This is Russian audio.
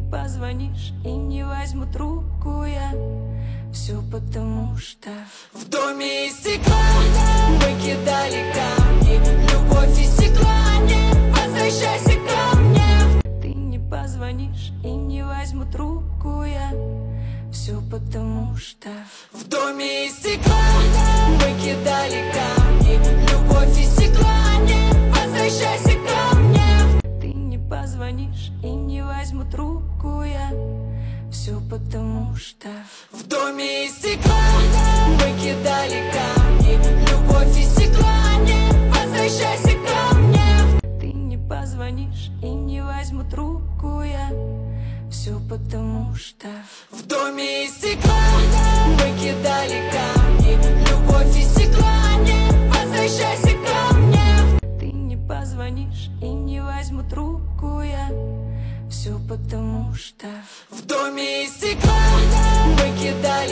позвонишь и не возьму трубку я. Все потому что в доме из стекла мы кидали камни. Любовь из стекла, не возвращайся ко мне. Ты не позвонишь и не возьму трубку я. Все потому что в доме из стекла мы кидали камни. Любовь из стекла, не возвращайся ко мне. Ты не позвонишь и не возьму трубку я. Все потому что в доме из стекла мы кидали камни. Любовь из стекла, не возвращайся ко мне. Ты не позвонишь и не возьму трубку я. Все потому что в доме из стекла мы кидали камни. Любовь из стекла, не возвращайся ко мне. Ты не позвонишь и не возьму трубку я. Все потому что в доме из стекла мы кидали